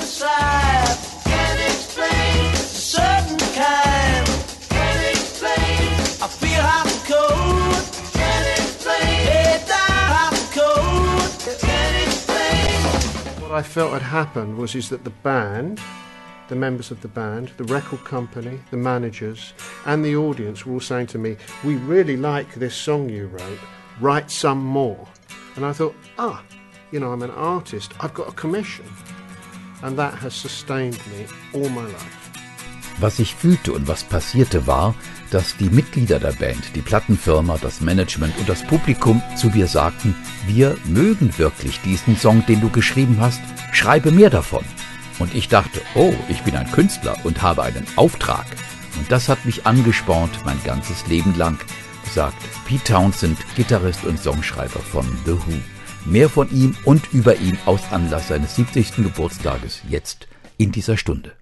side. Can't explain, certain kind. Can't explain, I feel hot and cold. Can't explain, head down, hot and cold. Can't explain. What I felt had happened was that the band, the members of the band, the record company, the managers and the audience were all saying to me, we really like this song you wrote, write some more. And I thought, I'm an artist, I've got a commission. And that has sustained me all my life. Was ich fühlte und was passierte war, dass die Mitglieder der Band, die Plattenfirma, das Management und das Publikum zu mir sagten, wir mögen wirklich diesen Song, den du geschrieben hast, schreibe mehr davon. Und ich dachte, ich bin ein Künstler und habe einen Auftrag. Und das hat mich angespornt mein ganzes Leben lang, sagt Pete Townshend, Gitarrist und Songschreiber von The Who. Mehr von ihm und über ihn aus Anlass seines 70. Geburtstages jetzt in dieser Stunde.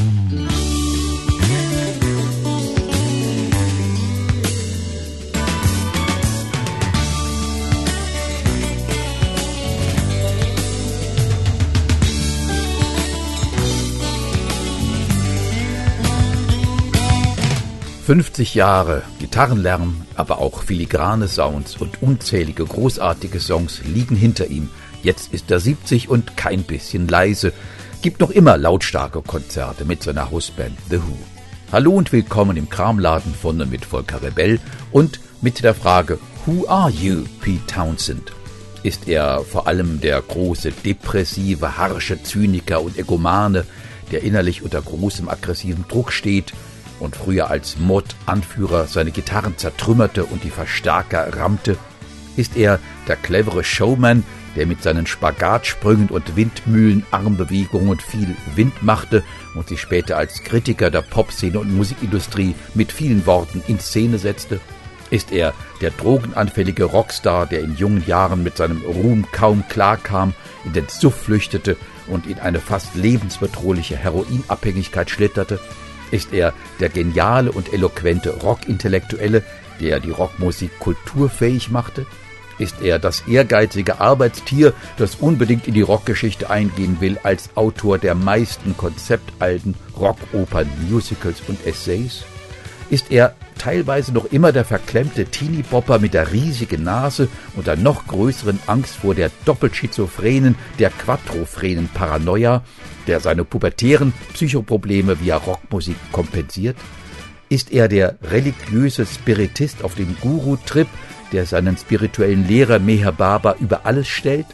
»50 Jahre Gitarrenlärm, aber auch filigrane Sounds und unzählige großartige Songs liegen hinter ihm. Jetzt ist er 70 und kein bisschen leise. Gibt noch immer lautstarke Konzerte mit seiner Hausband The Who. Hallo und willkommen im Kramladen von und mit Volker Rebell und mit der Frage, Who are you, Pete Townshend? Ist er vor allem der große, depressive, harsche Zyniker und Egomane, der innerlich unter großem aggressivem Druck steht und früher als Mod-Anführer seine Gitarren zertrümmerte und die Verstärker rammte? Ist er der clevere Showman, der mit seinen Spagatsprüngen und Windmühlenarmbewegungen viel Wind machte und sich später als Kritiker der Popszene und Musikindustrie mit vielen Worten in Szene setzte? Ist er der drogenanfällige Rockstar, der in jungen Jahren mit seinem Ruhm kaum klarkam, in den Suff flüchtete und in eine fast lebensbedrohliche Heroinabhängigkeit schlitterte? Ist er der geniale und eloquente Rockintellektuelle, der die Rockmusik kulturfähig machte? Ist er das ehrgeizige Arbeitstier, das unbedingt in die Rockgeschichte eingehen will als Autor der meisten Konzeptalben, Rockopern, Musicals und Essays? Ist er teilweise noch immer der verklemmte Teenie-Bopper mit der riesigen Nase und der noch größeren Angst vor der doppelt schizophrenen, der quadrophrenen Paranoia, der seine pubertären Psychoprobleme via Rockmusik kompensiert? Ist er der religiöse Spiritist auf dem Guru-Trip, der seinen spirituellen Lehrer Meher Baba über alles stellt?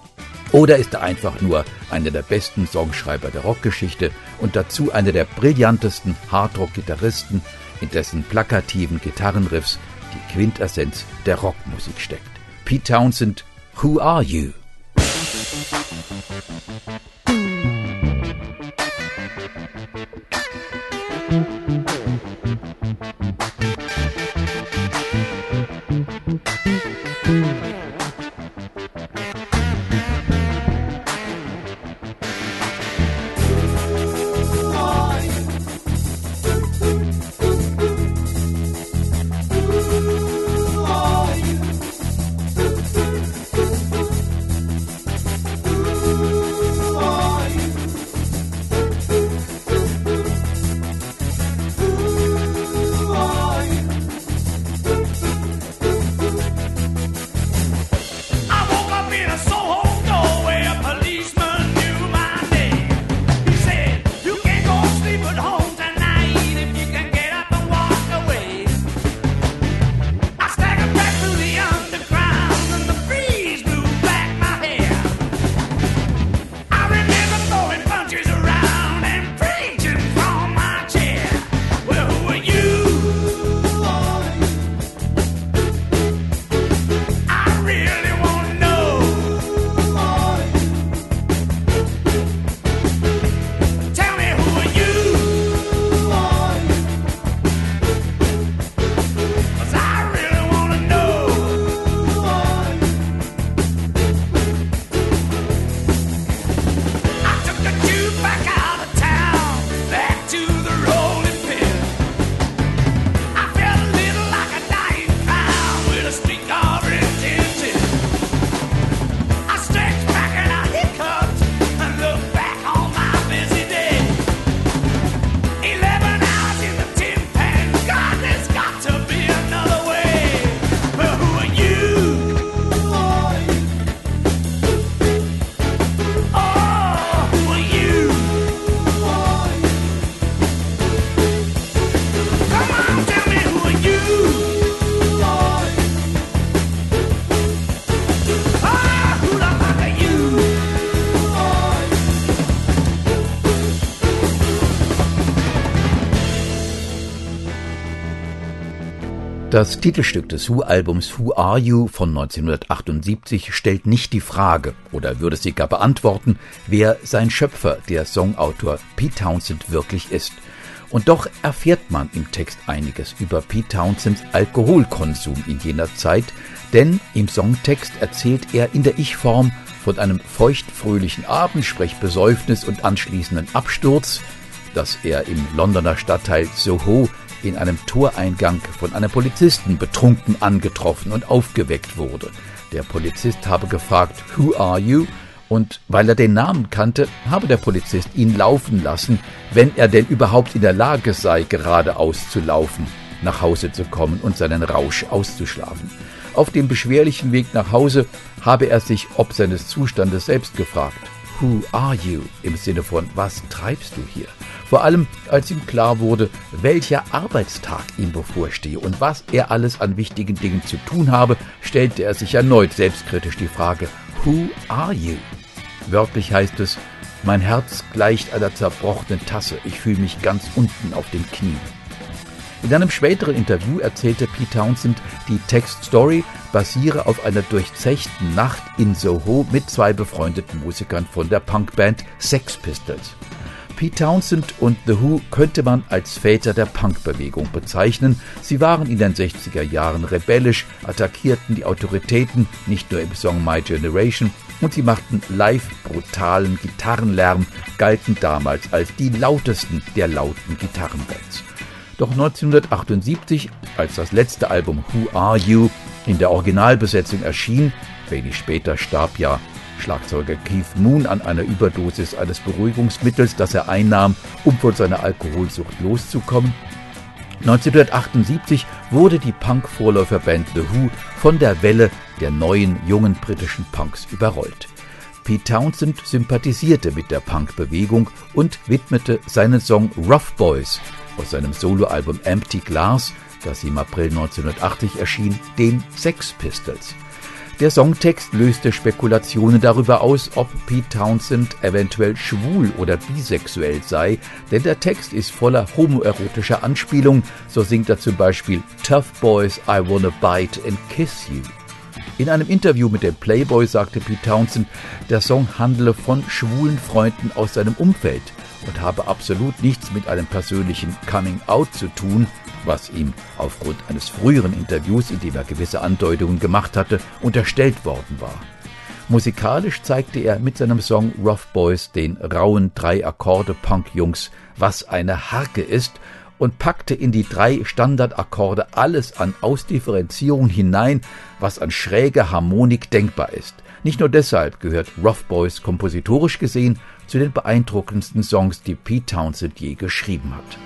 Oder ist er einfach nur einer der besten Songschreiber der Rockgeschichte und dazu einer der brillantesten Hardrock-Gitarristen, in dessen plakativen Gitarrenriffs die Quintessenz der Rockmusik steckt? Pete Townshend, Who are you? Who are you? Das Titelstück des Who-Albums Who Are You von 1978 stellt nicht die Frage, oder würde sie gar beantworten, wer sein Schöpfer, der Songautor Pete Townshend, wirklich ist. Und doch erfährt man im Text einiges über Pete Townshends Alkoholkonsum in jener Zeit, denn im Songtext erzählt er in der Ich-Form von einem feuchtfröhlichen Abend, sprich Besäufnis und anschließenden Absturz, dass er im Londoner Stadtteil Soho in einem Toreingang von einem Polizisten betrunken angetroffen und aufgeweckt wurde. Der Polizist habe gefragt, "Who are you?" Und weil er den Namen kannte, habe der Polizist ihn laufen lassen, wenn er denn überhaupt in der Lage sei, geradeaus zu laufen, nach Hause zu kommen und seinen Rausch auszuschlafen. Auf dem beschwerlichen Weg nach Hause habe er sich ob seines Zustandes selbst gefragt. Who are you? Im Sinne von, was treibst du hier? Vor allem, als ihm klar wurde, welcher Arbeitstag ihm bevorstehe und was er alles an wichtigen Dingen zu tun habe, stellte er sich erneut selbstkritisch die Frage, Who are you? Wörtlich heißt es, mein Herz gleicht einer zerbrochenen Tasse, ich fühle mich ganz unten auf den Knien. In einem späteren Interview erzählte Pete Townshend, die Textstory basiere auf einer durchzechten Nacht in Soho mit 2 befreundeten Musikern von der Punkband Sex Pistols. Pete Townshend und The Who könnte man als Väter der Punkbewegung bezeichnen. Sie waren in den 60er Jahren rebellisch, attackierten die Autoritäten, nicht nur im Song My Generation, und sie machten live brutalen Gitarrenlärm, galten damals als die lautesten der lauten Gitarrenbands. Doch 1978, als das letzte Album Who Are You in der Originalbesetzung erschien, wenig später starb ja Schlagzeuger Keith Moon an einer Überdosis eines Beruhigungsmittels, das er einnahm, um von seiner Alkoholsucht loszukommen. 1978 wurde die Punk-Vorläuferband The Who von der Welle der neuen, jungen britischen Punks überrollt. Pete Townshend sympathisierte mit der Punk-Bewegung und widmete seinen Song Rough Boys aus seinem Soloalbum Empty Glass, das im April 1980 erschien, den Sex Pistols. Der Songtext löste Spekulationen darüber aus, ob Pete Townshend eventuell schwul oder bisexuell sei, denn der Text ist voller homoerotischer Anspielungen. So singt er zum Beispiel Tough Boys, I wanna bite and kiss you. In einem Interview mit dem Playboy sagte Pete Townshend, der Song handele von schwulen Freunden aus seinem Umfeld und habe absolut nichts mit einem persönlichen Coming-out zu tun, was ihm aufgrund eines früheren Interviews, in dem er gewisse Andeutungen gemacht hatte, unterstellt worden war. Musikalisch zeigte er mit seinem Song Rough Boys den rauen 3-Akkorde-Punk-Jungs, was eine Harke ist, und packte in die 3 Standardakkorde alles an Ausdifferenzierung hinein, was an schräger Harmonik denkbar ist. Nicht nur deshalb gehört Rough Boys kompositorisch gesehen zu den beeindruckendsten Songs, die Pete Townshend je geschrieben hat.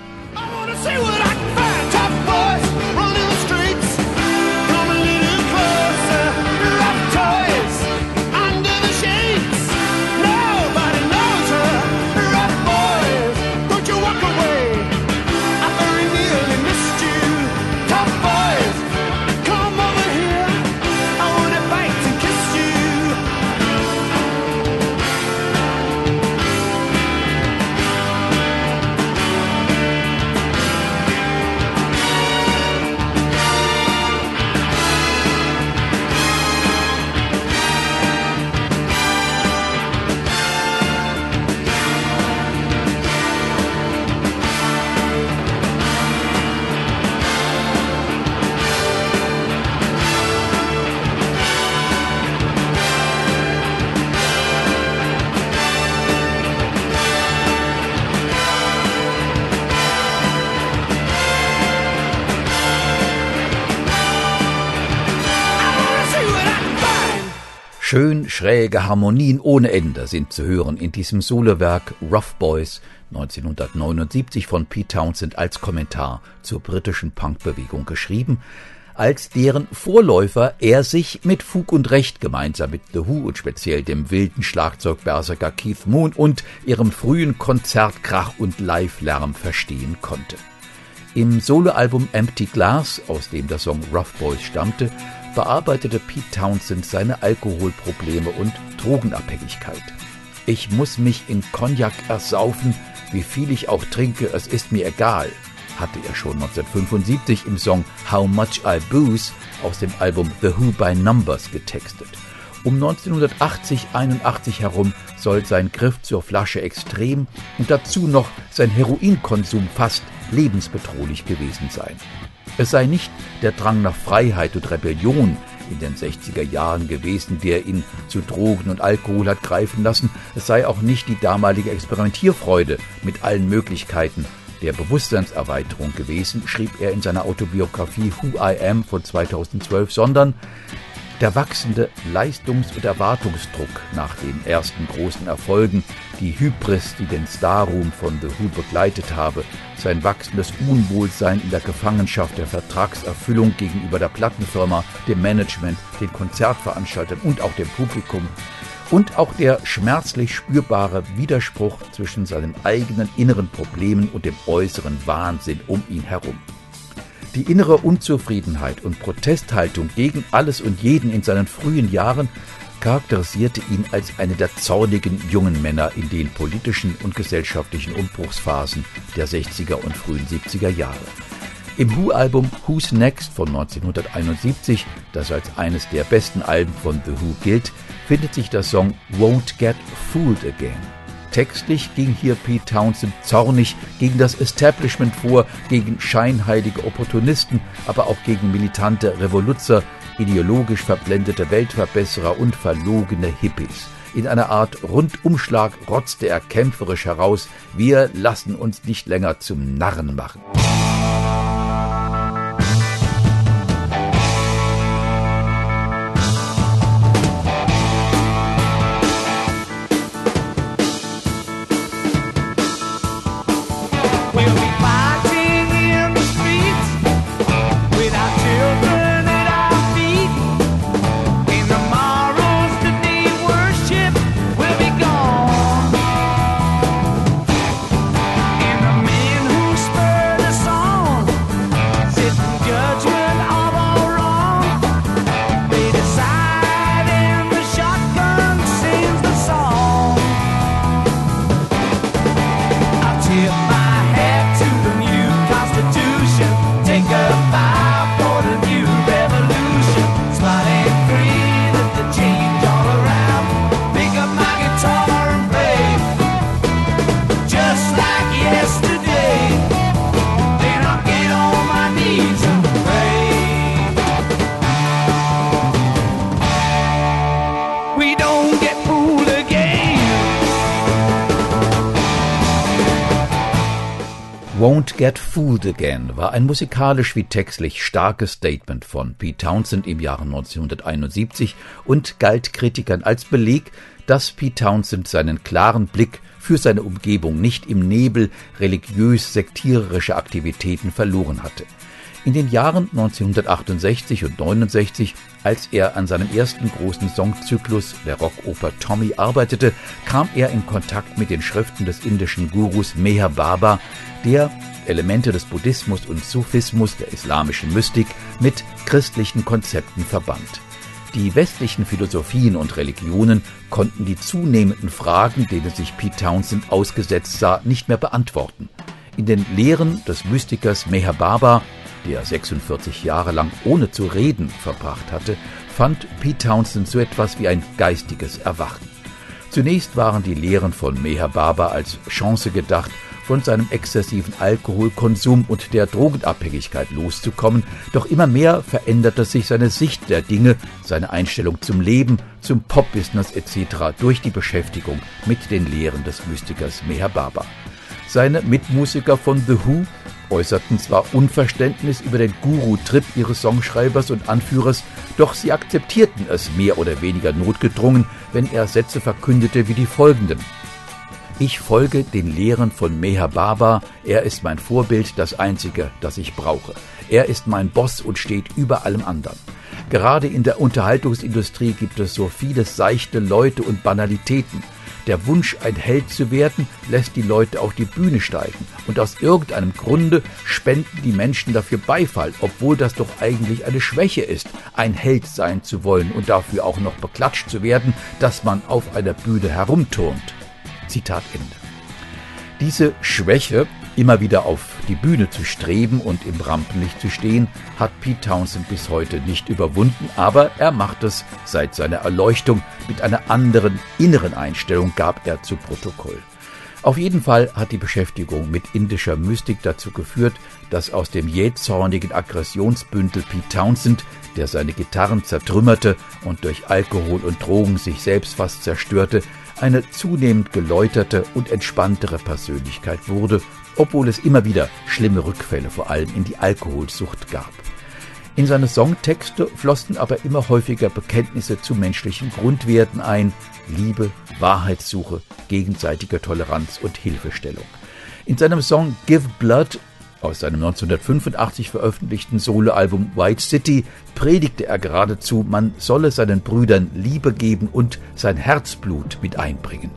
Schön schräge Harmonien ohne Ende sind zu hören in diesem Solowerk Rough Boys 1979 von Pete Townshend als Kommentar zur britischen Punkbewegung geschrieben, als deren Vorläufer er sich mit Fug und Recht gemeinsam mit The Who und speziell dem wilden Schlagzeugberserker Keith Moon und ihrem frühen Konzertkrach und Live-Lärm verstehen konnte. Im Soloalbum Empty Glass, aus dem der Song Rough Boys stammte, bearbeitete Pete Townshend seine Alkoholprobleme und Drogenabhängigkeit. Ich muss mich in Cognac ersaufen, wie viel ich auch trinke, es ist mir egal. hatte er schon 1975 im Song How Much I Booze aus dem Album The Who by Numbers getextet. Um 1980-81 herum soll sein Griff zur Flasche extrem und dazu noch sein Heroinkonsum fast lebensbedrohlich gewesen sein. Es sei nicht der Drang nach Freiheit und Rebellion in den 60er Jahren gewesen, der ihn zu Drogen und Alkohol hat greifen lassen. Es sei auch nicht die damalige Experimentierfreude mit allen Möglichkeiten der Bewusstseinserweiterung gewesen, schrieb er in seiner Autobiografie Who I Am von 2012, sondern der wachsende Leistungs- und Erwartungsdruck nach den ersten großen Erfolgen, die Hybris, die den Starruhm von The Who begleitet habe, sein wachsendes Unwohlsein in der Gefangenschaft der Vertragserfüllung gegenüber der Plattenfirma, dem Management, den Konzertveranstaltern und auch dem Publikum und auch der schmerzlich spürbare Widerspruch zwischen seinen eigenen inneren Problemen und dem äußeren Wahnsinn um ihn herum. Die innere Unzufriedenheit und Protesthaltung gegen alles und jeden in seinen frühen Jahren charakterisierte ihn als eine der zornigen jungen Männer in den politischen und gesellschaftlichen Umbruchsphasen der 60er und frühen 70er Jahre. Im Who-Album Who's Next von 1971, das als eines der besten Alben von The Who gilt, findet sich der Song Won't Get Fooled Again. Textlich ging hier Pete Townshend zornig gegen das Establishment vor, gegen scheinheilige Opportunisten, aber auch gegen militante Revoluzer, ideologisch verblendete Weltverbesserer und verlogene Hippies. In einer Art Rundumschlag rotzte er kämpferisch heraus: Wir lassen uns nicht länger zum Narren machen. Won't Get Fooled Again war ein musikalisch wie textlich starkes Statement von Pete Townshend im Jahre 1971 und galt Kritikern als Beleg, dass Pete Townshend seinen klaren Blick für seine Umgebung nicht im Nebel religiös-sektiererischer Aktivitäten verloren hatte. In den Jahren 1968 und 69, als er an seinem ersten großen Songzyklus der Rockoper Tommy arbeitete, kam er in Kontakt mit den Schriften des indischen Gurus Meher Baba, der Elemente des Buddhismus und Sufismus, der islamischen Mystik, mit christlichen Konzepten verband. Die westlichen Philosophien und Religionen konnten die zunehmenden Fragen, denen sich Pete Townshend ausgesetzt sah, nicht mehr beantworten. In den Lehren des Mystikers Meher Baba, der 46 Jahre lang ohne zu reden verbracht hatte, fand Pete Townshend so etwas wie ein geistiges Erwachen. Zunächst waren die Lehren von Meher Baba als Chance gedacht, von seinem exzessiven Alkoholkonsum und der Drogenabhängigkeit loszukommen, doch immer mehr veränderte sich seine Sicht der Dinge, seine Einstellung zum Leben, zum Popbusiness etc. durch die Beschäftigung mit den Lehren des Mystikers Meher Baba. Seine Mitmusiker von The Who äußerten zwar Unverständnis über den Guru-Trip ihres Songschreibers und Anführers, doch sie akzeptierten es mehr oder weniger notgedrungen, wenn er Sätze verkündete wie die folgenden: Ich folge den Lehren von Meher Baba, er ist mein Vorbild, das Einzige, das ich brauche. Er ist mein Boss und steht über allem anderen. Gerade in der Unterhaltungsindustrie gibt es so viele seichte Leute und Banalitäten. Der Wunsch, ein Held zu werden, lässt die Leute auf die Bühne steigen. Und aus irgendeinem Grunde spenden die Menschen dafür Beifall, obwohl das doch eigentlich eine Schwäche ist, ein Held sein zu wollen und dafür auch noch beklatscht zu werden, dass man auf einer Bühne herumturnt. Zitat Ende. Diese Schwäche, immer wieder auf die Bühne zu streben und im Rampenlicht zu stehen, hat Pete Townshend bis heute nicht überwunden, aber er macht es seit seiner Erleuchtung mit einer anderen inneren Einstellung, gab er zu Protokoll. Auf jeden Fall hat die Beschäftigung mit indischer Mystik dazu geführt, dass aus dem jähzornigen Aggressionsbündel Pete Townshend, der seine Gitarren zertrümmerte und durch Alkohol und Drogen sich selbst fast zerstörte, eine zunehmend geläuterte und entspanntere Persönlichkeit wurde, obwohl es immer wieder schlimme Rückfälle vor allem in die Alkoholsucht gab. In seine Songtexte flossen aber immer häufiger Bekenntnisse zu menschlichen Grundwerten ein: Liebe, Wahrheitssuche, gegenseitige Toleranz und Hilfestellung. In seinem Song Give Blood aus seinem 1985 veröffentlichten Soloalbum White City predigte er geradezu, man solle seinen Brüdern Liebe geben und sein Herzblut mit einbringen.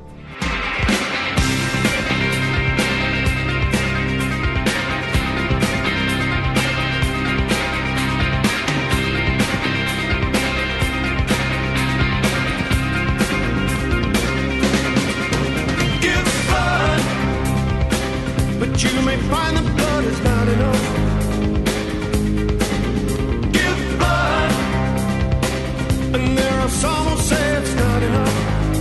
You may find the blood is not enough. Give blood, and there are some who say it's not enough.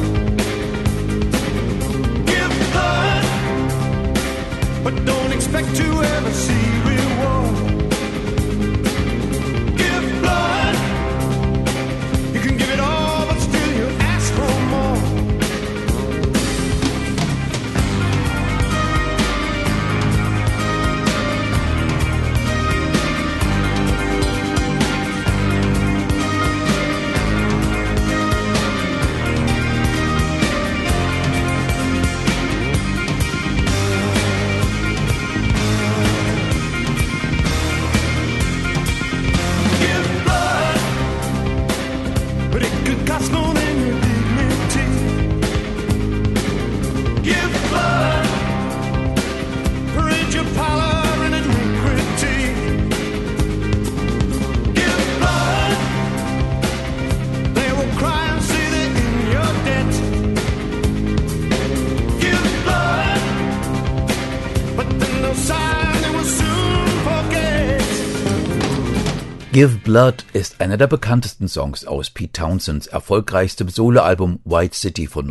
Give blood, but don't expect to ever see reward. Give blood, you can give it all, but still you ask for more. Give Blood ist einer der bekanntesten Songs aus Pete Townsends erfolgreichstem Soloalbum White City von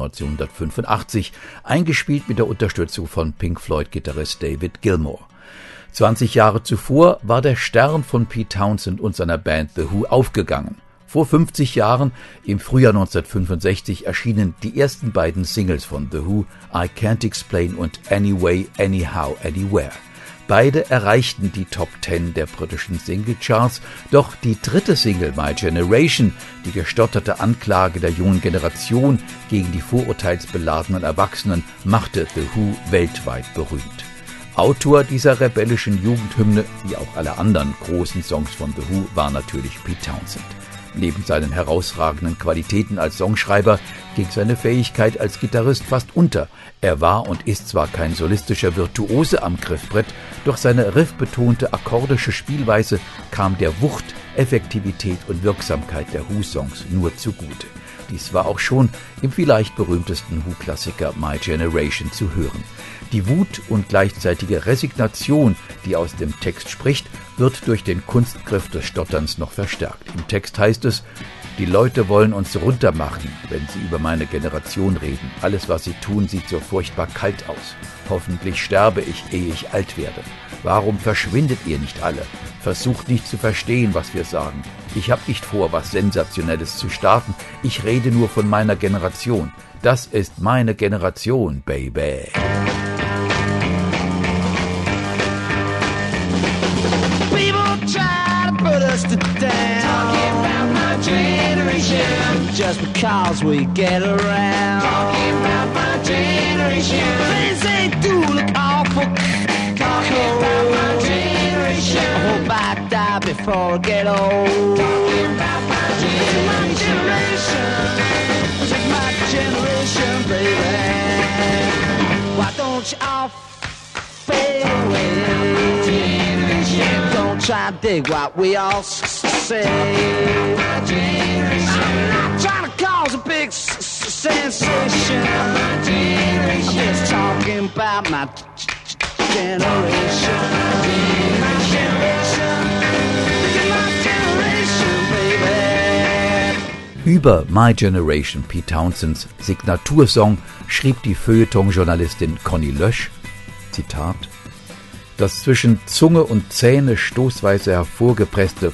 1985, eingespielt mit der Unterstützung von Pink Floyd-Gitarrist David Gilmour. 20 Jahre zuvor war der Stern von Pete Townshend und seiner Band The Who aufgegangen. Vor 50 Jahren, im Frühjahr 1965, erschienen die ersten beiden Singles von The Who, I Can't Explain und Anyway, Anyhow, Anywhere. Beide erreichten die Top 10 der britischen Singlecharts, doch die dritte Single, My Generation, die gestotterte Anklage der jungen Generation gegen die vorurteilsbeladenen Erwachsenen, machte The Who weltweit berühmt. Autor dieser rebellischen Jugendhymne, wie auch alle anderen großen Songs von The Who, war natürlich Pete Townshend. Neben seinen herausragenden Qualitäten als Songschreiber ging seine Fähigkeit als Gitarrist fast unter. Er war und ist zwar kein solistischer Virtuose am Griffbrett, doch seine riffbetonte akkordische Spielweise kam der Wucht, Effektivität und Wirksamkeit der Who-Songs nur zugute. Dies war auch schon im vielleicht berühmtesten Who-Klassiker My Generation zu hören. Die Wut und gleichzeitige Resignation, die aus dem Text spricht, wird durch den Kunstgriff des Stotterns noch verstärkt. Im Text heißt es: Die Leute wollen uns runtermachen, wenn sie über meine Generation reden. Alles, was sie tun, sieht so furchtbar kalt aus. Hoffentlich sterbe ich, ehe ich alt werde. Warum verschwindet ihr nicht alle? Versucht nicht zu verstehen, was wir sagen. Ich habe nicht vor, was Sensationelles zu starten. Ich rede nur von meiner Generation. Das ist meine Generation, Baby. Put us to down. Talking about my generation. Just because we get around. Talking about my generation. Things they do look awful. Talking about my generation. I hope I die before I get old. Talking about my generation. This is my generation, baby. Why don't you all fade away? Don't try to dig what we all say. I'm not trying to cause a big sensation. I'm just talking about my generation. My generation. Look at my generation, baby. Über My Generation, Pete Townsends Signatursong, schrieb die Feuilleton-Journalistin Conny Lösch, Zitat: Das zwischen Zunge und Zähne stoßweise hervorgepresste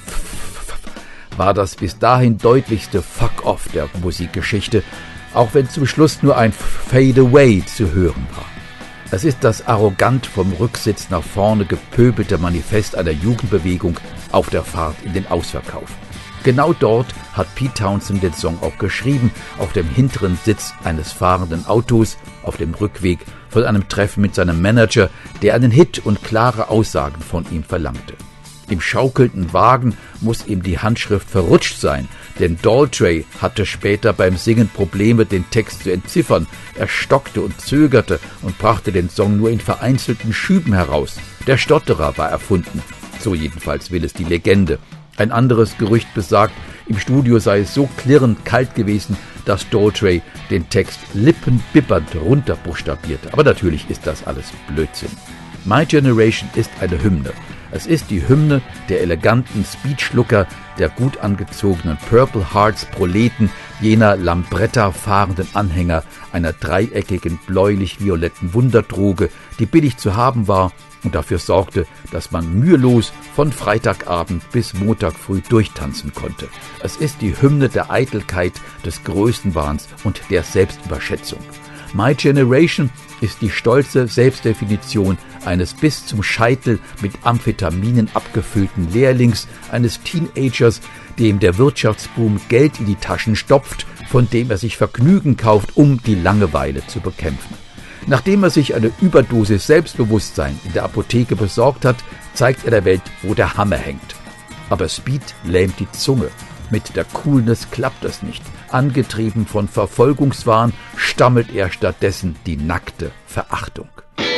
war das bis dahin deutlichste Fuck-off der Musikgeschichte, auch wenn zum Schluss nur ein Fade-away zu hören war. Es ist das arrogant vom Rücksitz nach vorne gepöbelte Manifest einer Jugendbewegung auf der Fahrt in den Ausverkauf. Genau dort hat Pete Townshend den Song auch geschrieben, auf dem hinteren Sitz eines fahrenden Autos, auf dem Rückweg von einem Treffen mit seinem Manager, der einen Hit und klare Aussagen von ihm verlangte. Im schaukelnden Wagen muss ihm die Handschrift verrutscht sein, denn Daltrey hatte später beim Singen Probleme, den Text zu entziffern. Er stockte und zögerte und brachte den Song nur in vereinzelten Schüben heraus. Der Stotterer war erfunden, so jedenfalls will es die Legende. Ein anderes Gerücht besagt, im Studio sei es so klirrend kalt gewesen, dass Daltrey den Text lippenbibbernd runterbuchstabierte. Aber natürlich ist das alles Blödsinn. My Generation ist eine Hymne. Es ist die Hymne der eleganten Speechlucker, der gut angezogenen Purple Hearts Proleten, jener Lambretta fahrenden Anhänger einer dreieckigen bläulich-violetten Wunderdroge, die billig zu haben war und dafür sorgte, dass man mühelos von Freitagabend bis Montag früh durchtanzen konnte. Es ist die Hymne der Eitelkeit, des Größenwahns und der Selbstüberschätzung. My Generation ist die stolze Selbstdefinition eines bis zum Scheitel mit Amphetaminen abgefüllten Lehrlings, eines Teenagers, dem der Wirtschaftsboom Geld in die Taschen stopft, von dem er sich Vergnügen kauft, um die Langeweile zu bekämpfen. Nachdem er sich eine Überdosis Selbstbewusstsein in der Apotheke besorgt hat, zeigt er der Welt, wo der Hammer hängt. Aber Speed lähmt die Zunge. Mit der Coolness klappt es nicht. Angetrieben von Verfolgungswahn stammelt er stattdessen die nackte Verachtung.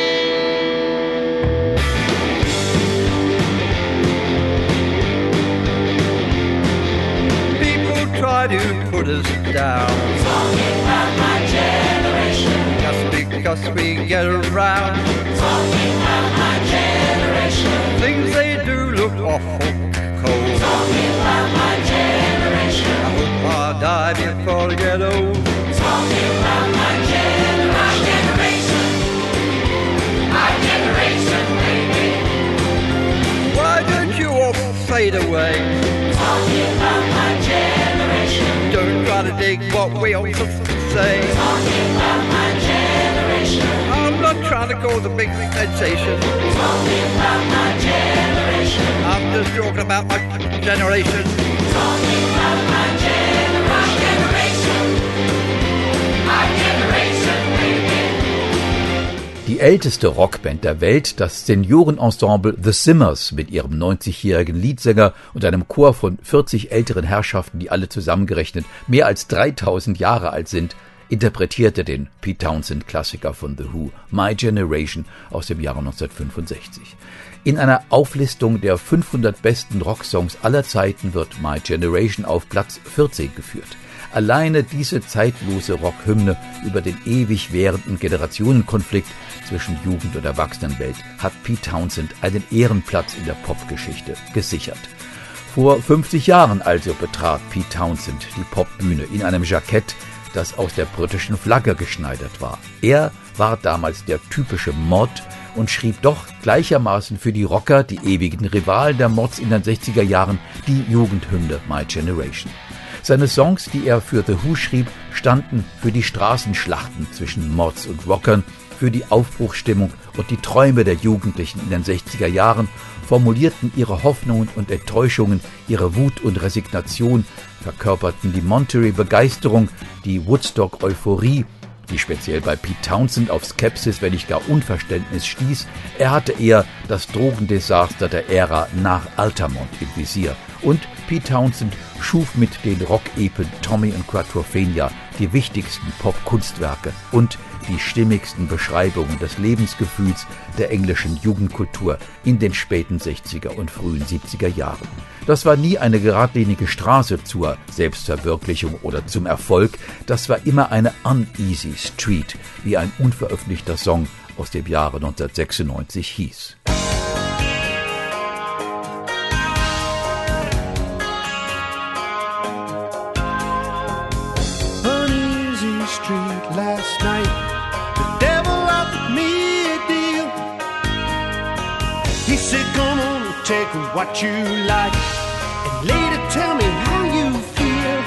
People try to put us down, talking about my generation, just because we get around, talking about my generation, things they do look awful cold, talking about my generation, I hope I die before I get old, talking about my generation, my generation, baby. Why don't you all fade away? Talking about my generation. Don't try to dig what we all just say. Talking about my generation. I'm not trying to cause a big sensation. Talking about my generation. I'm just talking about my generation. Talking about my generation. My generation, baby. Die älteste Rockband der Welt, das Seniorenensemble The Simmers mit ihrem 90-jährigen Leadsänger und einem Chor von 40 älteren Herrschaften, die alle zusammengerechnet mehr als 3000 Jahre alt sind, interpretierte den Pete Townshend-Klassiker von The Who, My Generation aus dem Jahre 1965. In einer Auflistung der 500 besten Rocksongs aller Zeiten wird My Generation auf Platz 14 geführt. Alleine diese zeitlose Rockhymne über den ewig währenden Generationenkonflikt zwischen Jugend- und Erwachsenenwelt hat Pete Townshend einen Ehrenplatz in der Popgeschichte gesichert. Vor 50 Jahren also betrat Pete Townshend die Popbühne in einem Jackett, das aus der britischen Flagge geschneidert war. Er war damals der typische Mod und schrieb doch gleichermaßen für die Rocker, die ewigen Rivalen der Mods in den 60er Jahren, die Jugendhymne My Generation. Seine Songs, die er für The Who schrieb, standen für die Straßenschlachten zwischen Mods und Rockern, für die Aufbruchsstimmung und die Träume der Jugendlichen in den 60er Jahren, formulierten ihre Hoffnungen und Enttäuschungen, ihre Wut und Resignation, verkörperten die Monterey-Begeisterung, die Woodstock-Euphorie, die speziell bei Pete Townshend auf Skepsis, wenn nicht gar Unverständnis stieß. Er hatte eher das Drogendesaster der Ära nach Altamont im Visier. Und Pete Townshend schuf mit den Rock-Epen Tommy und Quadrophenia die wichtigsten Pop-Kunstwerke und die stimmigsten Beschreibungen des Lebensgefühls der englischen Jugendkultur in den späten 60er und frühen 70er Jahren. Das war nie eine geradlinige Straße zur Selbstverwirklichung oder zum Erfolg, das war immer eine uneasy street, wie ein unveröffentlichter Song aus dem Jahre 1996 hieß. Uneasy street last night, the devil offered me a deal. He said, come on, take what you like, and later tell me how you feel.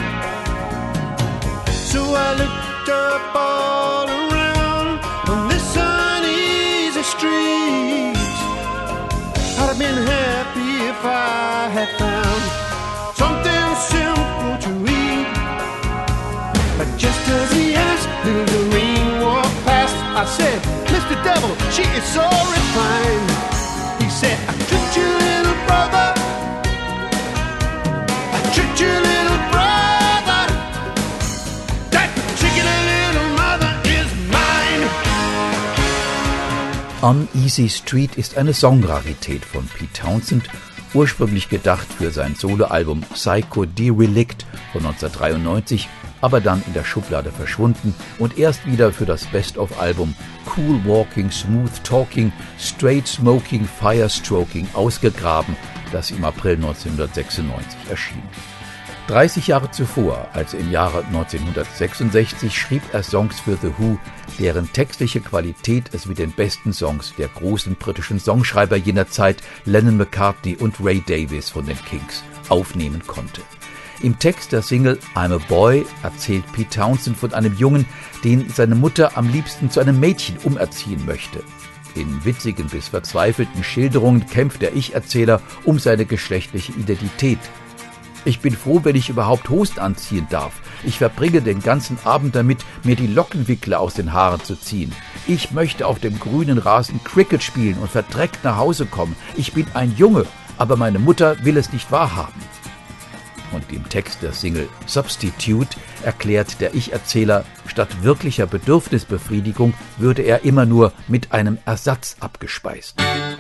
So I looked up all around on this uneasy street. I'd have been happy if I had found something simple to eat. But just as he asked, little Doreen walked past. I said, Mr. Devil, she is so refined. He said, I tricked you, little brother. I tricked you, little brother. That particular little mother is mine. Uneasy Street ist eine Songrarität von Pete Townshend, ursprünglich gedacht für sein Soloalbum Psycho Derelict von 1993, aber dann in der Schublade verschwunden und erst wieder für das Best-of-Album Cool Walking, Smooth Talking, Straight Smoking, Fire Stroking ausgegraben, das im April 1996 erschien. 30 Jahre zuvor, also im Jahre 1966, schrieb er Songs für The Who, deren textliche Qualität es mit den besten Songs der großen britischen Songschreiber jener Zeit, Lennon McCartney und Ray Davies von den Kinks, aufnehmen konnte. Im Text der Single I'm a Boy erzählt Pete Townshend von einem Jungen, den seine Mutter am liebsten zu einem Mädchen umerziehen möchte. In witzigen bis verzweifelten Schilderungen kämpft der Ich-Erzähler um seine geschlechtliche Identität. Ich bin froh, wenn ich überhaupt Hosen anziehen darf. Ich verbringe den ganzen Abend damit, mir die Lockenwickler aus den Haaren zu ziehen. Ich möchte auf dem grünen Rasen Cricket spielen und verdreckt nach Hause kommen. Ich bin ein Junge, aber meine Mutter will es nicht wahrhaben. Und im Text der Single Substitute erklärt der Ich-Erzähler, statt wirklicher Bedürfnisbefriedigung würde er immer nur mit einem Ersatz abgespeist.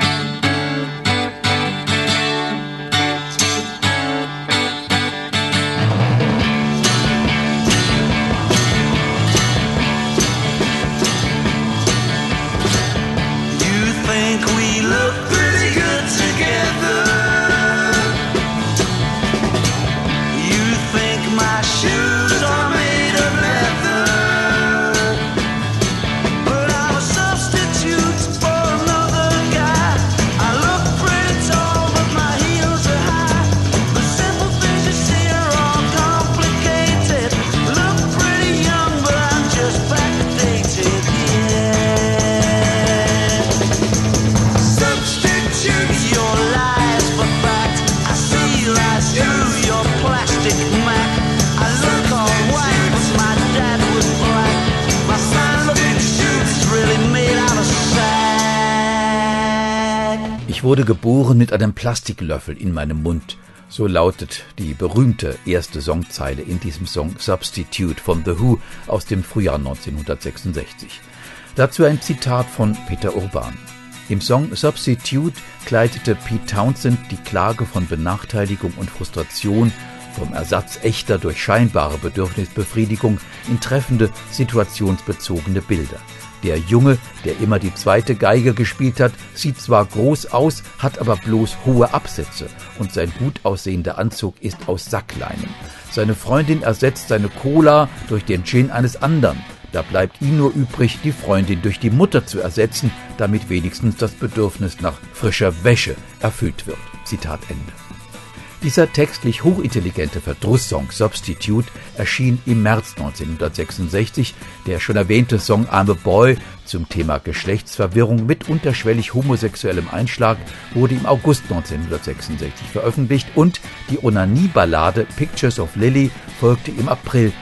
Ich wurde geboren mit einem Plastiklöffel in meinem Mund. So lautet die berühmte erste Songzeile in diesem Song Substitute von The Who aus dem Frühjahr 1966. Dazu ein Zitat von Peter Urban. Im Song Substitute kleidete Pete Townshend die Klage von Benachteiligung und Frustration vom Ersatz echter durch scheinbare Bedürfnisbefriedigung in treffende, situationsbezogene Bilder. Der Junge, der immer die zweite Geige gespielt hat, sieht zwar groß aus, hat aber bloß hohe Absätze und sein gut aussehender Anzug ist aus Sackleinen. Seine Freundin ersetzt seine Cola durch den Gin eines anderen. Da bleibt ihm nur übrig, die Freundin durch die Mutter zu ersetzen, damit wenigstens das Bedürfnis nach frischer Wäsche erfüllt wird. Zitat Ende. Dieser textlich hochintelligente Verdrusssong Substitute erschien im März 1966. Der schon erwähnte Song I'm a Boy zum Thema Geschlechtsverwirrung mit unterschwellig homosexuellem Einschlag wurde im August 1966 veröffentlicht und die Onanie-Ballade Pictures of Lily folgte im April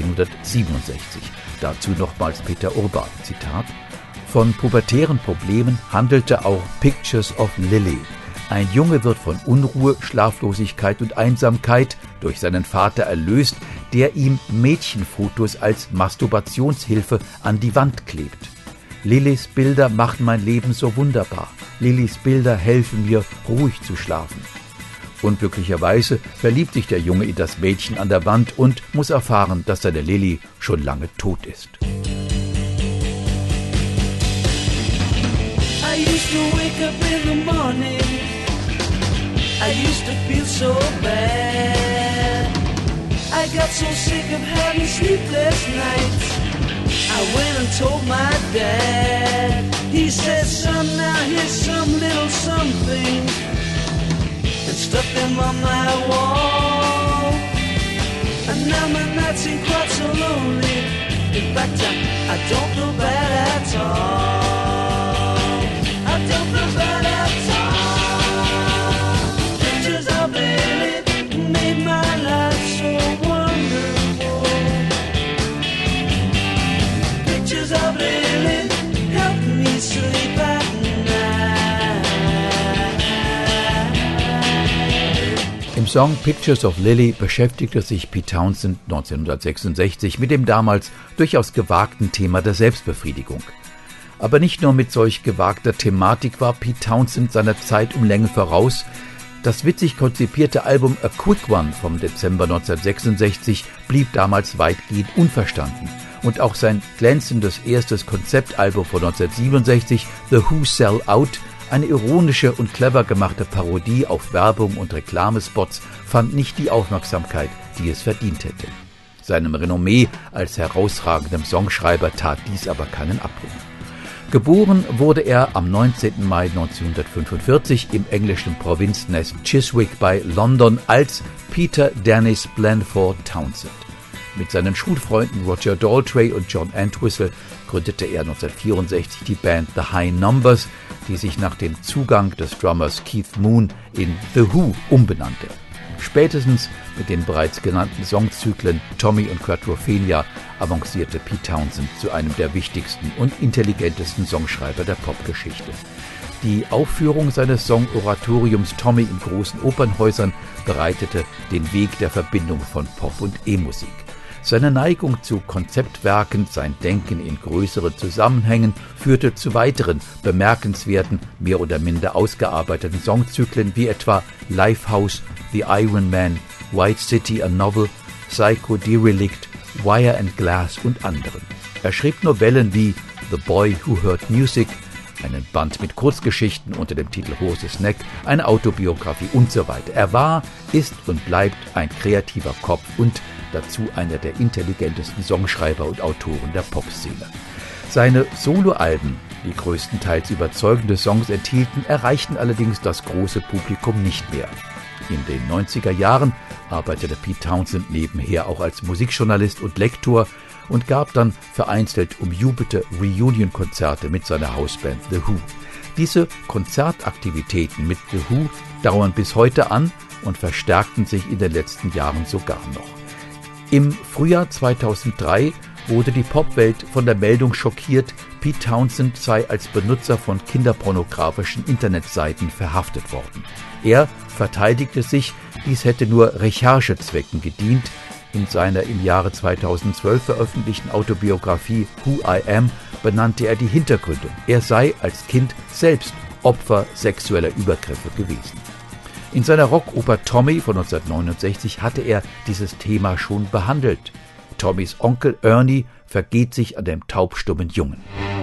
1967. Dazu nochmals Peter Urban, Zitat: Von pubertären Problemen handelte auch Pictures of Lily. Ein Junge wird von Unruhe, Schlaflosigkeit und Einsamkeit durch seinen Vater erlöst, der ihm Mädchenfotos als Masturbationshilfe an die Wand klebt. Lillys Bilder machen mein Leben so wunderbar. Lillys Bilder helfen mir, ruhig zu schlafen. Unglücklicherweise verliebt sich der Junge in das Mädchen an der Wand und muss erfahren, dass seine Lilly schon lange tot ist. to wake up in the morning. I used to feel so bad. I got so sick of having sleepless nights. I went and told my dad. He said, son, now here's some little something, and stuck them on my wall. And now my nights ain't quite so lonely. In fact, I don't feel bad at all. I don't feel bad at all. Pictures of Lily made my life so wonderful. Pictures of Lily helped me sleep at night. Im Song Pictures of Lily beschäftigte sich Pete Townshend 1966 mit dem damals durchaus gewagten Thema der Selbstbefriedigung. Aber nicht nur mit solch gewagter Thematik war Pete Townshend seiner Zeit um Länge voraus. Das witzig konzipierte Album A Quick One vom Dezember 1966 blieb damals weitgehend unverstanden. Und auch sein glänzendes erstes Konzeptalbum von 1967, The Who Sell Out, eine ironische und clever gemachte Parodie auf Werbung und Reklamespots, fand nicht die Aufmerksamkeit, die es verdient hätte. Seinem Renommee als herausragendem Songschreiber tat dies aber keinen Abbruch. Geboren wurde er am 19. Mai 1945 im englischen Provinznest Chiswick bei London als Peter Dennis Blandford Townshend. Mit seinen Schulfreunden Roger Daltrey und John Entwistle gründete er 1964 die Band The High Numbers, die sich nach dem Zugang des Drummers Keith Moon in The Who umbenannte. Spätestens mit den bereits genannten Songzyklen Tommy und Quadrophenia avancierte Pete Townshend zu einem der wichtigsten und intelligentesten Songschreiber der Popgeschichte. Die Aufführung seines Song-Oratoriums Tommy in großen Opernhäusern bereitete den Weg der Verbindung von Pop- und E-Musik. Seine Neigung zu Konzeptwerken, sein Denken in größeren Zusammenhängen führte zu weiteren bemerkenswerten, mehr oder minder ausgearbeiteten Songzyklen wie etwa Lifehouse, The Iron Man, White City a Novel, Psycho Derelict, Wire and Glass und anderen. Er schrieb Novellen wie The Boy Who Heard Music, einen Band mit Kurzgeschichten unter dem Titel Horse's Neck, eine Autobiografie und so weiter. Er war, ist und bleibt ein kreativer Kopf und dazu einer der intelligentesten Songschreiber und Autoren der Popszene. Seine Soloalben, die größtenteils überzeugende Songs enthielten, erreichten allerdings das große Publikum nicht mehr. In den 90er Jahren arbeitete Pete Townshend nebenher auch als Musikjournalist und Lektor und gab dann vereinzelt umjubelte Reunion-Konzerte mit seiner Hausband The Who. Diese Konzertaktivitäten mit The Who dauern bis heute an und verstärkten sich in den letzten Jahren sogar noch. Im Frühjahr 2003 wurde die Popwelt von der Meldung schockiert, Pete Townshend sei als Benutzer von kinderpornografischen Internetseiten verhaftet worden. Er verteidigte sich, dies hätte nur Recherchezwecken gedient. In seiner im Jahre 2012 veröffentlichten Autobiografie Who I Am benannte er die Hintergründe. Er sei als Kind selbst Opfer sexueller Übergriffe gewesen. In seiner Rockoper Tommy von 1969 hatte er dieses Thema schon behandelt. Tommys Onkel Ernie vergeht sich an dem taubstummen Jungen.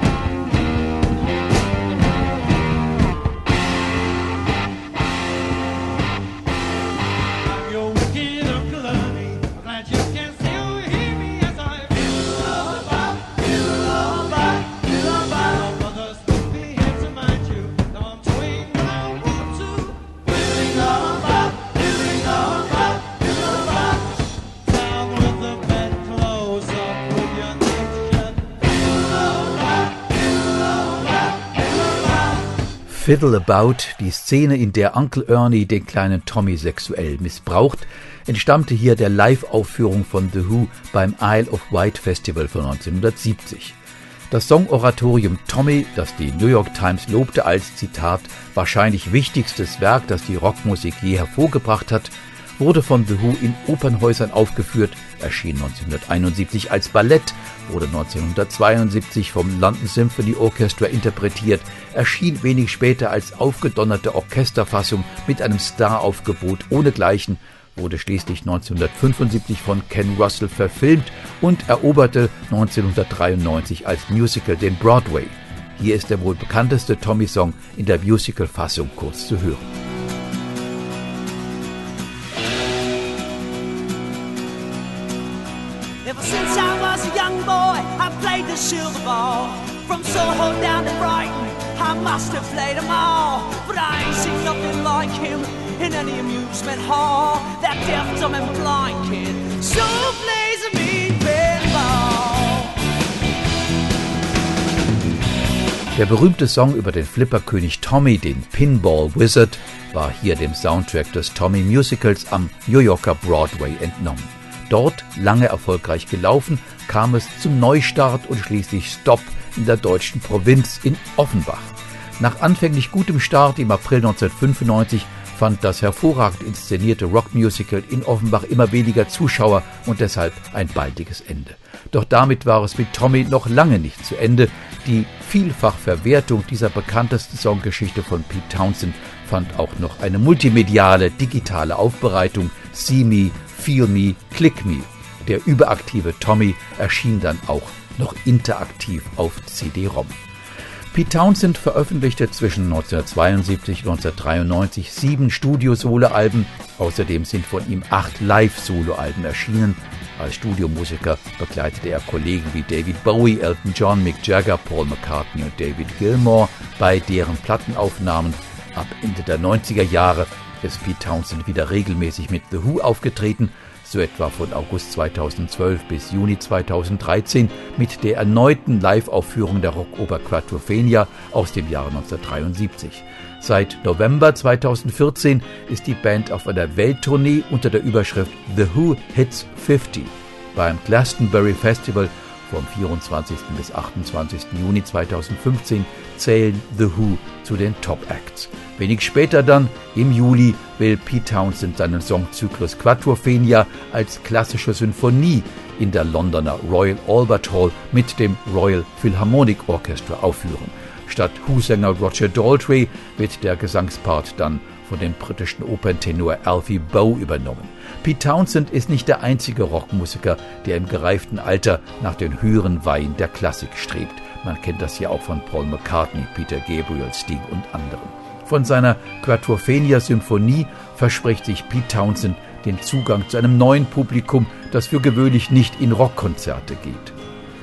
Fiddle About, die Szene, in der Onkel Ernie den kleinen Tommy sexuell missbraucht, entstammte hier der Live-Aufführung von The Who beim Isle of Wight Festival von 1970. Das Song-Oratorium Tommy, das die New York Times lobte als, Zitat, wahrscheinlich wichtigstes Werk, das die Rockmusik je hervorgebracht hat, wurde von The Who in Opernhäusern aufgeführt, erschien 1971 als Ballett, wurde 1972 vom London Symphony Orchestra interpretiert, erschien wenig später als aufgedonnerte Orchesterfassung mit einem Staraufgebot ohnegleichen, wurde schließlich 1975 von Ken Russell verfilmt und eroberte 1993 als Musical den Broadway. Hier ist der wohl bekannteste Tommy-Song in der Musical-Fassung kurz zu hören. Ever since I was a young boy, I played the silver ball. From Soho down to Brighton, I must have played them all. But I ain't seen nothing like him in any amusement hall. That deaf, dumb and blind kid so plays a mean pinball. Der berühmte Song über den Flipperkönig Tommy, den Pinball Wizard, war hier dem Soundtrack des Tommy Musicals am New Yorker Broadway entnommen. Dort, lange erfolgreich gelaufen, kam es zum Neustart und schließlich Stopp in der deutschen Provinz in Offenbach. Nach anfänglich gutem Start im April 1995 fand das hervorragend inszenierte Rockmusical in Offenbach immer weniger Zuschauer und deshalb ein baldiges Ende. Doch damit war es mit Tommy noch lange nicht zu Ende. Die Vielfachverwertung dieser bekanntesten Songgeschichte von Pete Townshend fand auch noch eine multimediale, digitale Aufbereitung. See Me, Feel Me, Click Me. Der überaktive Tommy erschien dann auch noch interaktiv auf CD-ROM. Pete Townshend veröffentlichte zwischen 1972 und 1993 7 Studio-Soloalben. Außerdem sind von ihm 8 Live-Soloalben erschienen. Als Studiomusiker begleitete er Kollegen wie David Bowie, Elton John, Mick Jagger, Paul McCartney und David Gilmour bei deren Plattenaufnahmen. Ab Ende der 90er Jahre ist Pete Townshend wieder regelmäßig mit The Who aufgetreten, so etwa von August 2012 bis Juni 2013 mit der erneuten Live-Aufführung der Rockoper Quadrophenia aus dem Jahre 1973. Seit November 2014 ist die Band auf einer Welttournee unter der Überschrift The Who Hits 50 beim Glastonbury Festival vom 24. bis 28. Juni 2015 zählen The Who zu den Top-Acts. Wenig später dann, im Juli, will Pete Townshend seinen Songzyklus Quadrophenia als klassische Sinfonie in der Londoner Royal Albert Hall mit dem Royal Philharmonic Orchestra aufführen. Statt Who-Sänger Roger Daltrey wird der Gesangspart dann von dem britischen Operntenor Alfie Boe übernommen. Pete Townshend ist nicht der einzige Rockmusiker, der im gereiften Alter nach den höheren Weihen der Klassik strebt. Man kennt das ja auch von Paul McCartney, Peter Gabriel, Sting und anderen. Von seiner Quadrophenia-Symphonie verspricht sich Pete Townshend den Zugang zu einem neuen Publikum, das für gewöhnlich nicht in Rockkonzerte geht.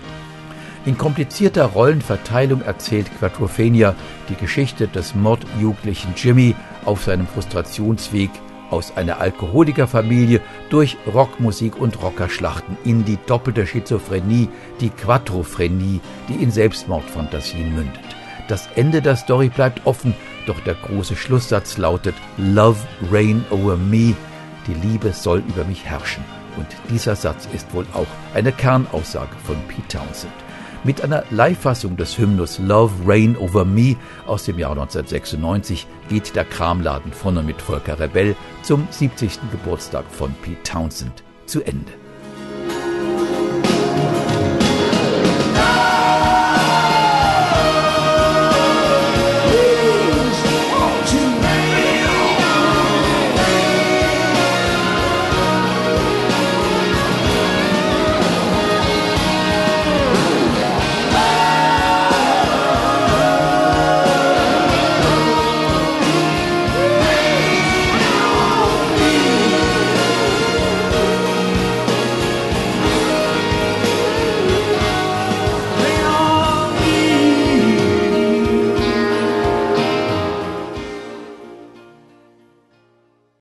In komplizierter Rollenverteilung erzählt Quadrophenia die Geschichte des Mordjugendlichen Jimmy auf seinem Frustrationsweg aus einer Alkoholikerfamilie durch Rockmusik und Rockerschlachten in die doppelte Schizophrenie, die Quadrophrenie, die in Selbstmordfantasien mündet. Das Ende der Story bleibt offen, doch der große Schlusssatz lautet Love reign over me, die Liebe soll über mich herrschen. Und dieser Satz ist wohl auch eine Kernaussage von Pete Townshend. Mit einer Live-Fassung des Hymnus Love Reign Over Me aus dem Jahr 1996 geht der Kramladen von und mit Volker Rebell zum 70. Geburtstag von Pete Townshend zu Ende.